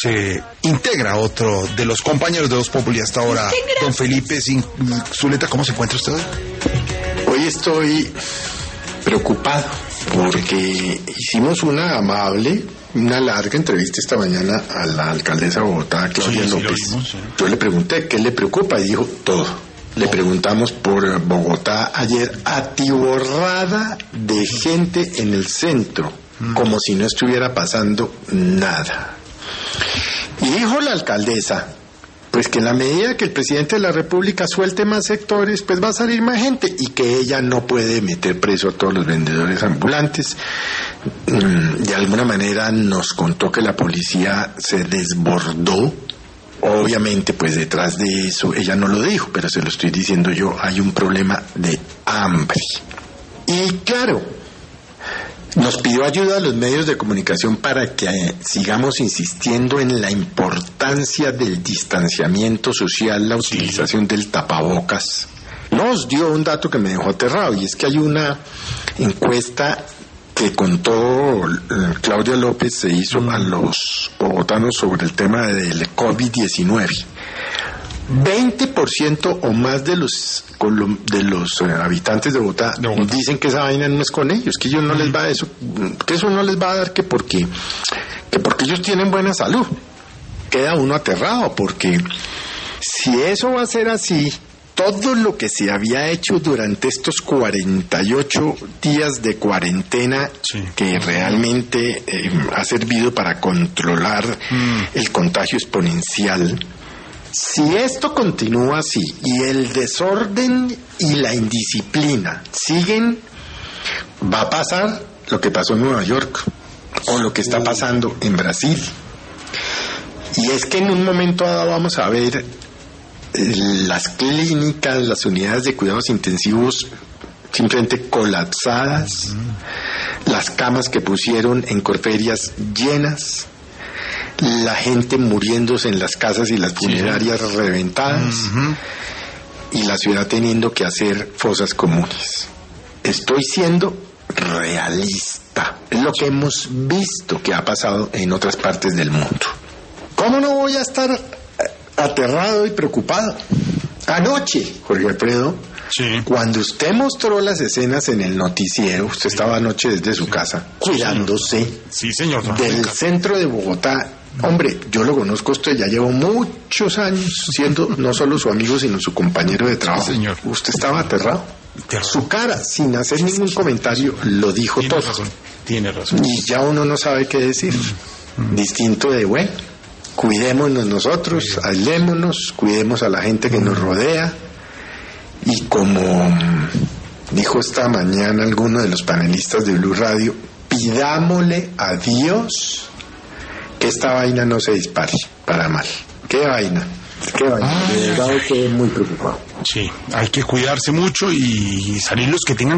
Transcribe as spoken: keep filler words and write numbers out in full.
se integra otro de los compañeros de Voz Populi hasta ahora, don Felipe Zuleta. ¿Cómo se encuentra usted hoy? Hoy estoy preocupado porque hicimos una amable, una larga entrevista esta mañana a la alcaldesa de Bogotá, Claudia sí, sí, López. Vimos, sí. Yo le pregunté qué le preocupa y dijo todo. Le preguntamos por Bogotá ayer, atiborrada de gente en el centro, mm. como si no estuviera pasando nada. Y dijo la alcaldesa, pues que en la medida que el presidente de la República suelte más sectores, pues va a salir más gente, y que ella no puede meter preso a todos los vendedores ambulantes. De alguna manera nos contó que la policía se desbordó. Obviamente, pues detrás de eso, ella no lo dijo, pero se lo estoy diciendo yo, hay un problema de hambre. Y claro, nos pidió ayuda a los medios de comunicación para que eh, sigamos insistiendo en la importancia del distanciamiento social, la utilización del tapabocas. Nos dio un dato que me dejó aterrado, y es que hay una encuesta que contó Claudia López, se hizo mm. a los bogotanos sobre el tema del COVID diecinueve. veinte por ciento o más de los de los eh, habitantes de Bogotá, de Bogotá dicen que esa vaina no es con ellos, que ellos no mm. les va a eso, que eso no les va a dar, que porque que porque ellos tienen buena salud. Queda uno aterrado, porque si eso va a ser así, todo lo que se había hecho durante estos cuarenta y ocho días de cuarentena, sí. que realmente eh, ha servido para controlar mm. el contagio exponencial, si esto continúa así y el desorden y la indisciplina siguen, va a pasar lo que pasó en Nueva York o lo que está pasando en Brasil. Y es que en un momento dado vamos a ver las clínicas, las unidades de cuidados intensivos simplemente colapsadas, mm. las camas que pusieron en Corferias llenas, la gente muriéndose en las casas y las funerarias sí. reventadas, mm-hmm. y la ciudad teniendo que hacer fosas comunes. Estoy siendo realista, es lo que hemos visto que ha pasado en otras partes del mundo. ¿Cómo no voy a estar aterrado y preocupado? Anoche, Jorge Alfredo, sí. cuando usted mostró las escenas en el noticiero, usted estaba anoche desde su casa, sí, cuidándose sí, señor. del Venga. centro de Bogotá. Hombre, yo lo conozco, usted ya llevo muchos años siendo no solo su amigo, sino su compañero de trabajo. Sí, señor. Usted estaba aterrado. Aterrado. Su cara, sin hacer ningún comentario, lo dijo Tiene todo. Razón. Tiene razón. Y ya uno no sabe qué decir. Mm. Distinto de, bueno, cuidémonos nosotros, sí. aislémonos, cuidemos a la gente que mm. nos rodea. Y como dijo esta mañana alguno de los panelistas de Blue Radio, pidámosle a Dios que esta vaina no se dispare para mal. ¿Qué vaina? ¿Qué vaina? Ah, de verdad quedé muy preocupado. Sí, hay que cuidarse mucho y salir los que tengan